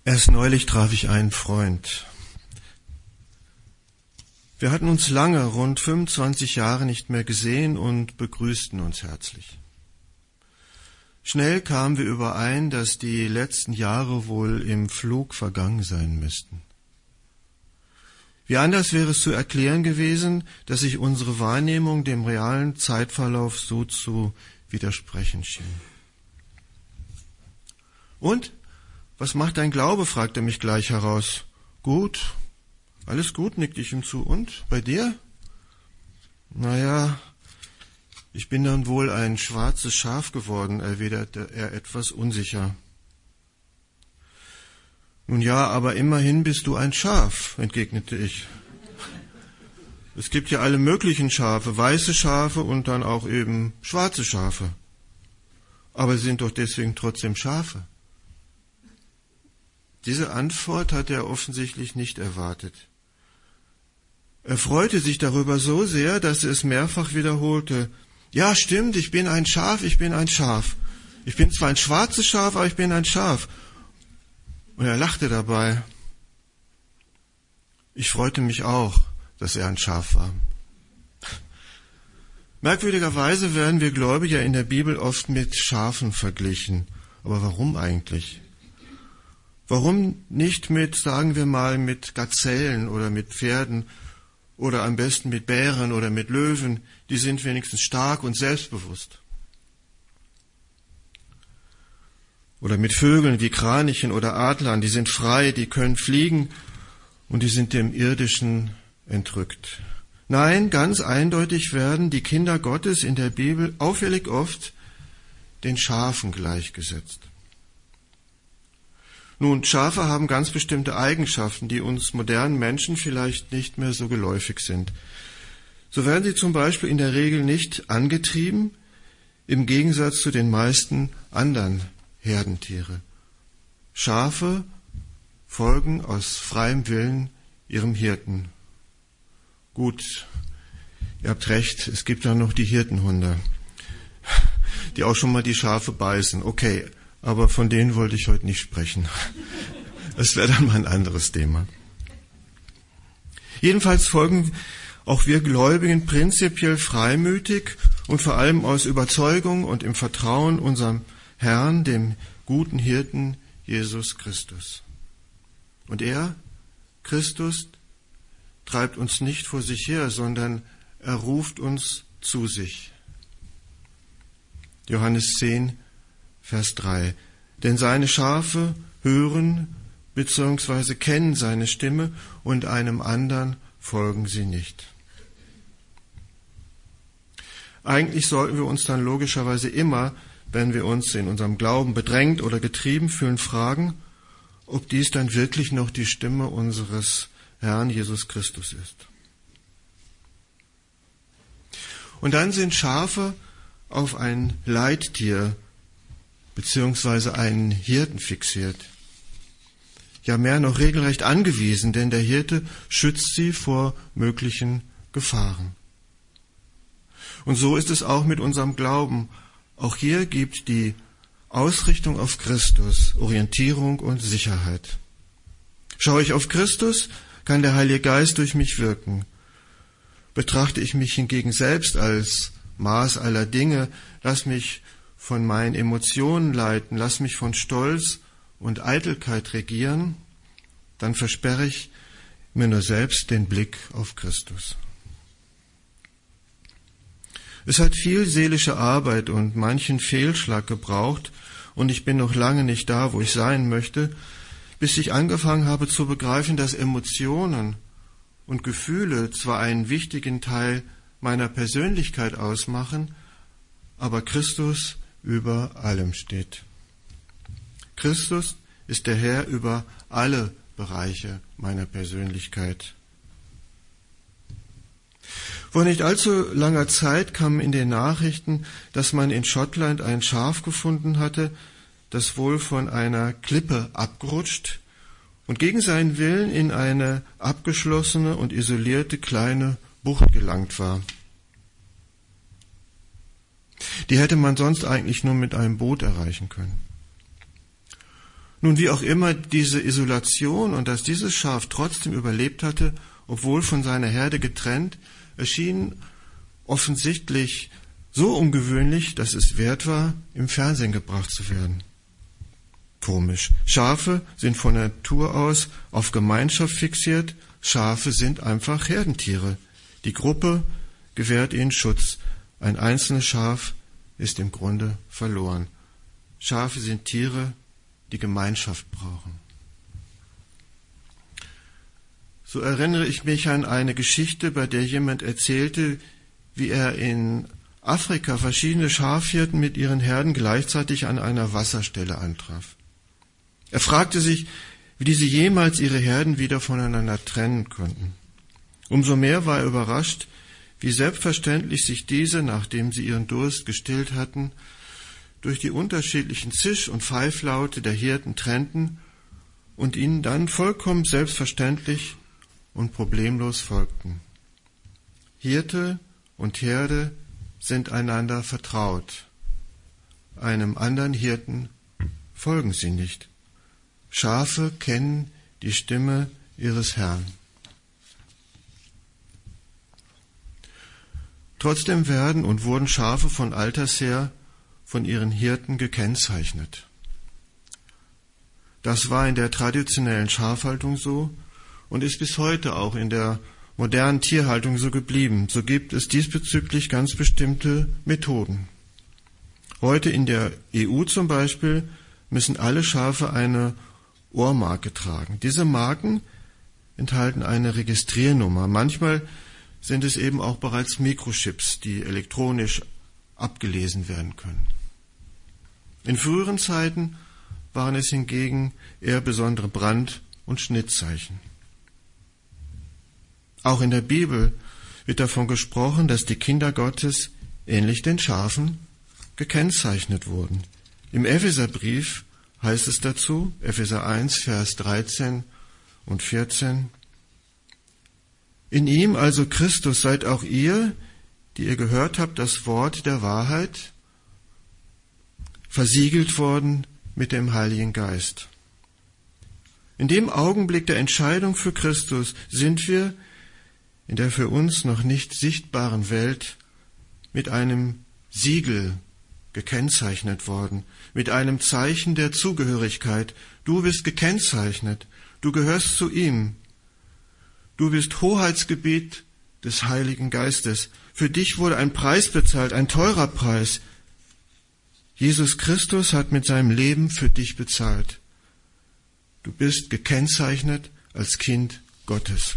Erst neulich traf ich einen Freund. Wir hatten uns lange, rund 25 Jahre nicht mehr gesehen und begrüßten uns herzlich. Schnell kamen wir überein, dass die letzten Jahre wohl im Flug vergangen sein müssten. Wie anders wäre es zu erklären gewesen, dass sich unsere Wahrnehmung dem realen Zeitverlauf so zu widersprechen schien. Und? Was macht dein Glaube? Fragte er mich gleich heraus. Gut, alles gut, nickte ich ihm zu. Und, bei dir? Naja, ich bin dann wohl ein schwarzes Schaf geworden, erwiderte er etwas unsicher. Nun ja, aber immerhin bist du ein Schaf, entgegnete ich. Es gibt ja alle möglichen Schafe, weiße Schafe und dann auch eben schwarze Schafe. Aber sie sind doch deswegen trotzdem Schafe. Diese Antwort hatte er offensichtlich nicht erwartet. Er freute sich darüber so sehr, dass er es mehrfach wiederholte. Ja, stimmt, ich bin ein Schaf, ich bin ein Schaf. Ich bin zwar ein schwarzes Schaf, aber ich bin ein Schaf. Und er lachte dabei. Ich freute mich auch, dass er ein Schaf war. Merkwürdigerweise werden wir Gläubiger in der Bibel oft mit Schafen verglichen. Aber warum eigentlich? Warum nicht mit, sagen wir mal, mit Gazellen oder mit Pferden oder am besten mit Bären oder mit Löwen? Die sind wenigstens stark und selbstbewusst. Oder mit Vögeln wie Kranichen oder Adlern, die sind frei, die können fliegen und die sind dem Irdischen entrückt. Nein, ganz eindeutig werden die Kinder Gottes in der Bibel auffällig oft den Schafen gleichgesetzt. Nun, Schafe haben ganz bestimmte Eigenschaften, die uns modernen Menschen vielleicht nicht mehr so geläufig sind. So werden sie zum Beispiel in der Regel nicht angetrieben, im Gegensatz zu den meisten anderen Herdentiere. Schafe folgen aus freiem Willen ihrem Hirten. Gut, ihr habt recht, es gibt ja noch die Hirtenhunde, die auch schon mal die Schafe beißen. Okay, aber von denen wollte ich heute nicht sprechen. Das wäre dann mal ein anderes Thema. Jedenfalls folgen auch wir Gläubigen prinzipiell freimütig und vor allem aus Überzeugung und im Vertrauen unserem Herrn, dem guten Hirten Jesus Christus. Und er, Christus, treibt uns nicht vor sich her, sondern er ruft uns zu sich. Johannes 10, Vers 3. Denn seine Schafe hören bzw. kennen seine Stimme und einem anderen folgen sie nicht. Eigentlich sollten wir uns dann logischerweise immer, wenn wir uns in unserem Glauben bedrängt oder getrieben fühlen, fragen, ob dies dann wirklich noch die Stimme unseres Herrn Jesus Christus ist. Und dann sind Schafe auf ein Leittier beziehungsweise einen Hirten fixiert. Ja, mehr noch regelrecht angewiesen, denn der Hirte schützt sie vor möglichen Gefahren. Und so ist es auch mit unserem Glauben. Auch hier gibt die Ausrichtung auf Christus Orientierung und Sicherheit. Schaue ich auf Christus, kann der Heilige Geist durch mich wirken. Betrachte ich mich hingegen selbst als Maß aller Dinge, lass mich von meinen Emotionen leiten, lass mich von Stolz und Eitelkeit regieren, dann versperre ich mir nur selbst den Blick auf Christus. Es hat viel seelische Arbeit und manchen Fehlschlag gebraucht und ich bin noch lange nicht da, wo ich sein möchte, bis ich angefangen habe zu begreifen, dass Emotionen und Gefühle zwar einen wichtigen Teil meiner Persönlichkeit ausmachen, aber Christus über allem steht. Christus ist der Herr über alle Bereiche meiner Persönlichkeit. Vor nicht allzu langer Zeit kam in den Nachrichten, dass man in Schottland ein Schaf gefunden hatte, das wohl von einer Klippe abgerutscht und gegen seinen Willen in eine abgeschlossene und isolierte kleine Bucht gelangt war. Die hätte man sonst eigentlich nur mit einem Boot erreichen können. Nun, wie auch immer diese Isolation und dass dieses Schaf trotzdem überlebt hatte, obwohl von seiner Herde getrennt, erschien offensichtlich so ungewöhnlich, dass es wert war, im Fernsehen gebracht zu werden. Komisch. Schafe sind von Natur aus auf Gemeinschaft fixiert. Schafe sind einfach Herdentiere. Die Gruppe gewährt ihnen Schutz. Ein einzelnes Schaf ist im Grunde verloren. Schafe sind Tiere, die Gemeinschaft brauchen. So erinnere ich mich an eine Geschichte, bei der jemand erzählte, wie er in Afrika verschiedene Schafhirten mit ihren Herden gleichzeitig an einer Wasserstelle antraf. Er fragte sich, wie diese jemals ihre Herden wieder voneinander trennen konnten. Umso mehr war er überrascht, wie selbstverständlich sich diese, nachdem sie ihren Durst gestillt hatten, durch die unterschiedlichen Zisch- und Pfeiflaute der Hirten trennten und ihnen dann vollkommen selbstverständlich und problemlos folgten. Hirte und Herde sind einander vertraut. Einem anderen Hirten folgen sie nicht. Schafe kennen die Stimme ihres Herrn. Trotzdem werden und wurden Schafe von alters her von ihren Hirten gekennzeichnet. Das war in der traditionellen Schafhaltung so und ist bis heute auch in der modernen Tierhaltung so geblieben. So gibt es diesbezüglich ganz bestimmte Methoden. Heute in der EU zum Beispiel müssen alle Schafe eine Ohrmarke tragen. Diese Marken enthalten eine Registriernummer. Manchmal sind es eben auch bereits Mikrochips, die elektronisch abgelesen werden können. In früheren Zeiten waren es hingegen eher besondere Brand- und Schnittzeichen. Auch in der Bibel wird davon gesprochen, dass die Kinder Gottes, ähnlich den Schafen, gekennzeichnet wurden. Im Epheserbrief heißt es dazu, Epheser 1, Vers 13 und 14, in ihm, also Christus, seid auch ihr, die ihr gehört habt, das Wort der Wahrheit, versiegelt worden mit dem Heiligen Geist. In dem Augenblick der Entscheidung für Christus sind wir in der für uns noch nicht sichtbaren Welt mit einem Siegel gekennzeichnet worden, mit einem Zeichen der Zugehörigkeit. Du bist gekennzeichnet, du gehörst zu ihm. Du bist Hoheitsgebiet des Heiligen Geistes. Für dich wurde ein Preis bezahlt, ein teurer Preis. Jesus Christus hat mit seinem Leben für dich bezahlt. Du bist gekennzeichnet als Kind Gottes.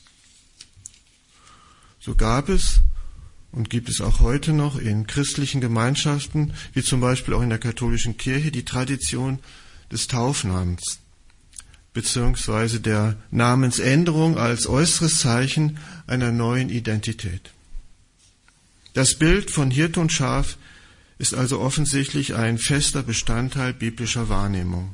So gab es und gibt es auch heute noch in christlichen Gemeinschaften, wie zum Beispiel auch in der katholischen Kirche, die Tradition des Taufnamens, beziehungsweise der Namensänderung als äußeres Zeichen einer neuen Identität. Das Bild von Hirte und Schaf ist also offensichtlich ein fester Bestandteil biblischer Wahrnehmung.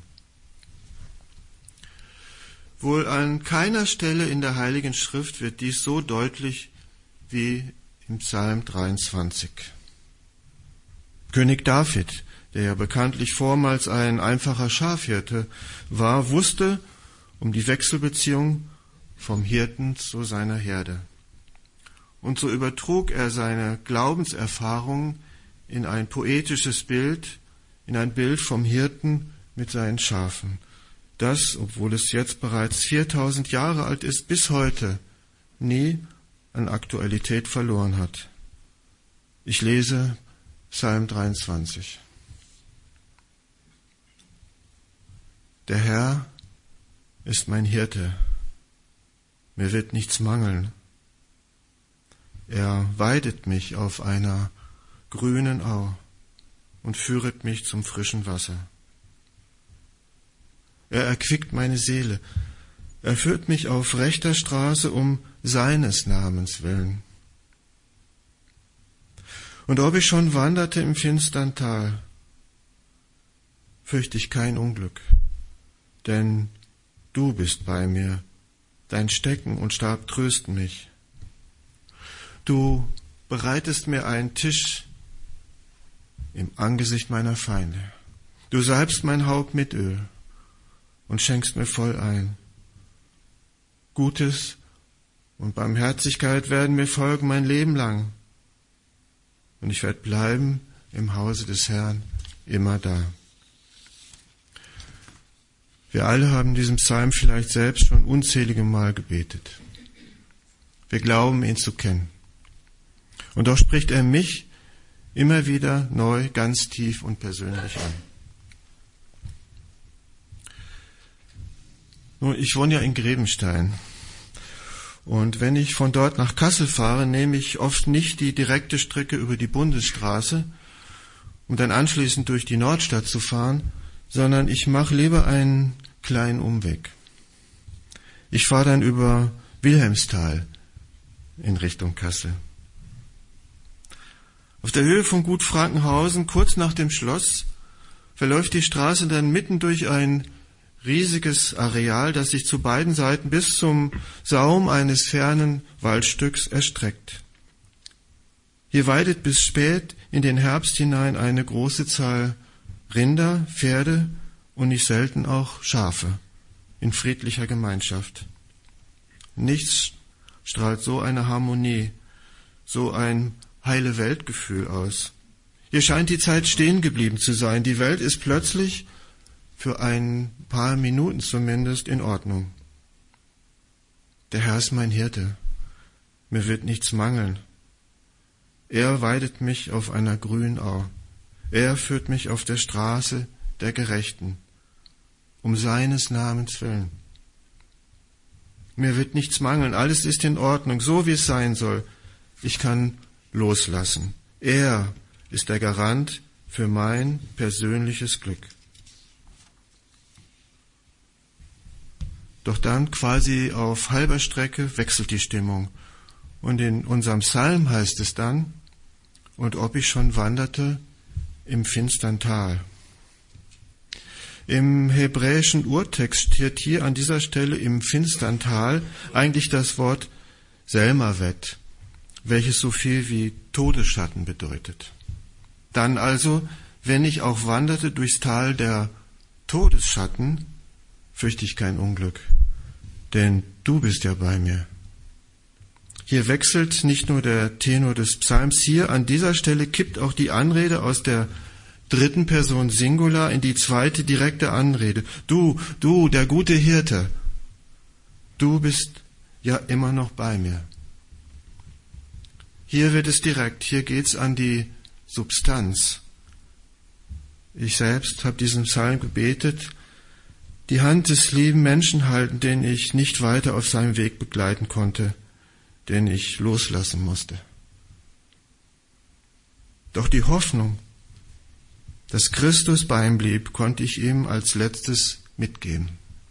Wohl an keiner Stelle in der Heiligen Schrift wird dies so deutlich wie im Psalm 23. König David, der ja bekanntlich vormals ein einfacher Schafhirte war, wusste um die Wechselbeziehung vom Hirten zu seiner Herde. Und so übertrug er seine Glaubenserfahrung in ein poetisches Bild, in ein Bild vom Hirten mit seinen Schafen, das, obwohl es jetzt bereits 4000 Jahre alt ist, bis heute nie an Aktualität verloren hat. Ich lese Psalm 23. Der Herr ist mein Hirte, mir wird nichts mangeln. Er weidet mich auf einer grünen Au und führet mich zum frischen Wasser. Er erquickt meine Seele, er führt mich auf rechter Straße um seines Namens willen. Und ob ich schon wanderte im finstern Tal, fürchte ich kein Unglück, denn du bist bei mir, dein Stecken und Stab trösten mich. Du bereitest mir einen Tisch im Angesicht meiner Feinde. Du salbst mein Haupt mit Öl und schenkst mir voll ein. Gutes und Barmherzigkeit werden mir folgen mein Leben lang. Und ich werde bleiben im Hause des Herrn immer da. Wir alle haben diesen Psalm vielleicht selbst schon unzählige Mal gebetet. Wir glauben, ihn zu kennen. Und doch spricht er mich immer wieder neu, ganz tief und persönlich an. Nun, ich wohne ja in Grebenstein. Und wenn ich von dort nach Kassel fahre, nehme ich oft nicht die direkte Strecke über die Bundesstraße, um dann anschließend durch die Nordstadt zu fahren, sondern ich mache lieber einen kleinen Umweg. Ich fahre dann über Wilhelmsthal in Richtung Kassel. Auf der Höhe von Gut Frankenhausen, kurz nach dem Schloss, verläuft die Straße dann mitten durch ein riesiges Areal, das sich zu beiden Seiten bis zum Saum eines fernen Waldstücks erstreckt. Hier weidet bis spät in den Herbst hinein eine große Zahl Rinder, Pferde und nicht selten auch Schafe in friedlicher Gemeinschaft. Nichts strahlt so eine Harmonie, so ein heile Weltgefühl aus. Hier scheint die Zeit stehen geblieben zu sein. Die Welt ist plötzlich, für ein paar Minuten zumindest, in Ordnung. Der Herr ist mein Hirte. Mir wird nichts mangeln. Er weidet mich auf einer grünen Au. Er führt mich auf der Straße der Gerechten, um seines Namens willen. Mir wird nichts mangeln, alles ist in Ordnung, so wie es sein soll. Ich kann loslassen. Er ist der Garant für mein persönliches Glück. Doch dann quasi auf halber Strecke wechselt die Stimmung. Und in unserem Psalm heißt es dann, und ob ich schon wanderte im finstern Tal. Im hebräischen Urtext steht hier an dieser Stelle im finstern Tal eigentlich das Wort Selmavet, welches so viel wie Todesschatten bedeutet. Dann also, wenn ich auch wanderte durchs Tal der Todesschatten, fürchte ich kein Unglück, denn du bist ja bei mir. Hier wechselt nicht nur der Tenor des Psalms, hier an dieser Stelle kippt auch die Anrede aus der dritten Person Singular in die zweite direkte Anrede. Du, der gute Hirte, du bist ja immer noch bei mir. Hier wird es direkt, hier geht's an die Substanz. Ich selbst habe diesen Psalm gebetet, die Hand des lieben Menschen halten, den ich nicht weiter auf seinem Weg begleiten konnte, den ich loslassen musste. Doch die Hoffnung, dass Christus bei ihm blieb, konnte ich ihm als letztes mitgeben.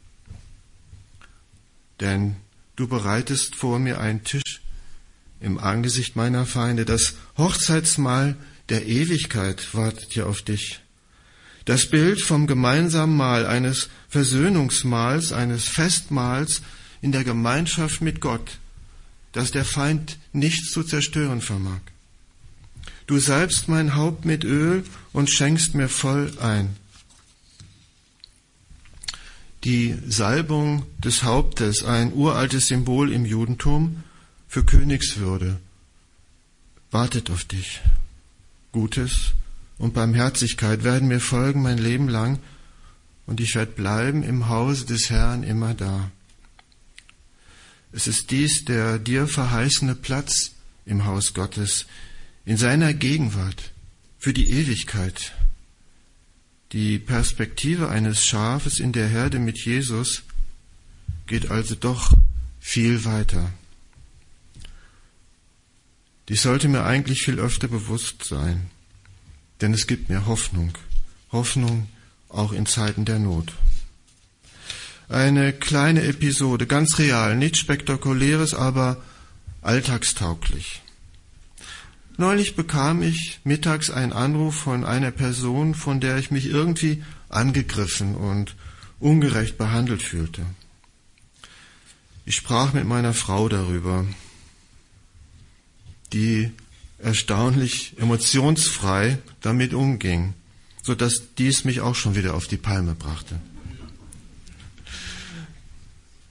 Denn du bereitest vor mir einen Tisch im Angesicht meiner Feinde. Das Hochzeitsmahl der Ewigkeit wartet hier auf dich. Das Bild vom gemeinsamen Mahl, eines Versöhnungsmahls, eines Festmahls in der Gemeinschaft mit Gott, das der Feind nichts zu zerstören vermag. Du salbst mein Haupt mit Öl und schenkst mir voll ein. Die Salbung des Hauptes, ein uraltes Symbol im Judentum für Königswürde, wartet auf dich. Gutes und Barmherzigkeit werden mir folgen mein Leben lang, und ich werde bleiben im Hause des Herrn immer da. Es ist dies der dir verheißene Platz im Haus Gottes, in seiner Gegenwart, für die Ewigkeit. Die Perspektive eines Schafes in der Herde mit Jesus geht also doch viel weiter. Dies sollte mir eigentlich viel öfter bewusst sein, denn es gibt mir Hoffnung auch in Zeiten der Not. Eine kleine Episode, ganz real, nichts Spektakuläres, aber alltagstauglich. Neulich bekam ich mittags einen Anruf von einer Person, von der ich mich irgendwie angegriffen und ungerecht behandelt fühlte. Ich sprach mit meiner Frau darüber, die erstaunlich emotionsfrei damit umging, sodass dies mich auch schon wieder auf die Palme brachte.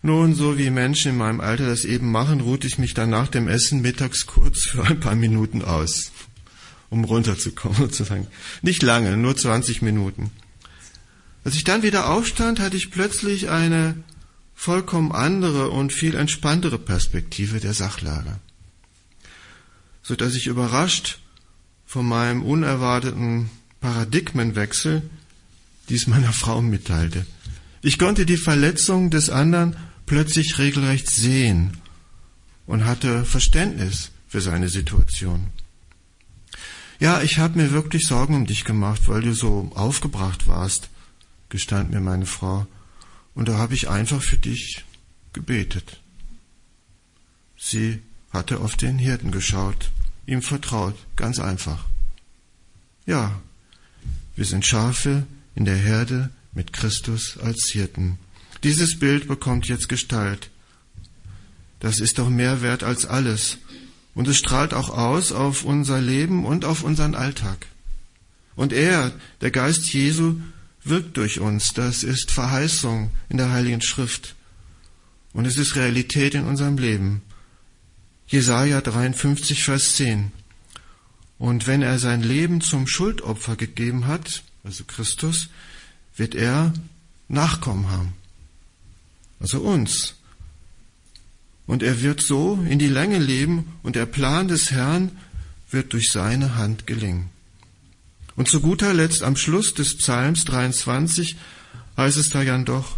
Nun, so wie Menschen in meinem Alter das eben machen, ruhte ich mich dann nach dem Essen mittags kurz für ein paar Minuten aus, um runterzukommen sozusagen. Nicht lange, nur 20 Minuten. Als ich dann wieder aufstand, hatte ich plötzlich eine vollkommen andere und viel entspanntere Perspektive der Sachlage, so dass ich überrascht von meinem unerwarteten Paradigmenwechsel dies meiner Frau mitteilte. Ich konnte die Verletzung des anderen plötzlich regelrecht sehen und hatte Verständnis für seine Situation. Ja, ich habe mir wirklich Sorgen um dich gemacht, weil du so aufgebracht warst, gestand mir meine Frau, und da habe ich einfach für dich gebetet. Sie hatte auf den Hirten geschaut, ihm vertraut, ganz einfach. Ja, wir sind Schafe in der Herde mit Christus als Hirten. Dieses Bild bekommt jetzt Gestalt. Das ist doch mehr wert als alles. Und es strahlt auch aus auf unser Leben und auf unseren Alltag. Und er, der Geist Jesu, wirkt durch uns. Das ist Verheißung in der Heiligen Schrift. Und es ist Realität in unserem Leben. Jesaja 53, Vers 10. Und wenn er sein Leben zum Schuldopfer gegeben hat, also Christus, wird er Nachkommen haben. Also uns. Und er wird so in die Länge leben und der Plan des Herrn wird durch seine Hand gelingen. Und zu guter Letzt am Schluss des Psalms 23 heißt es da ja doch,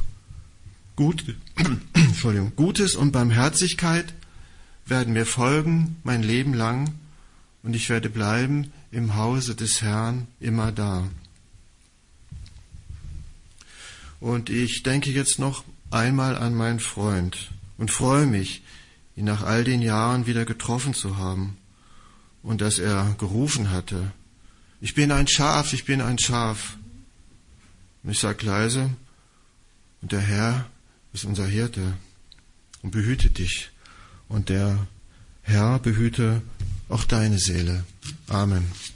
Gutes und Barmherzigkeit werden mir folgen mein Leben lang und ich werde bleiben im Hause des Herrn immer da. Und ich denke jetzt noch einmal an meinen Freund und freue mich, ihn nach all den Jahren wieder getroffen zu haben und dass er gerufen hatte, ich bin ein Schaf, ich bin ein Schaf. Und ich sage leise, und der Herr ist unser Hirte und behütet dich. Und der Herr behüte auch deine Seele. Amen.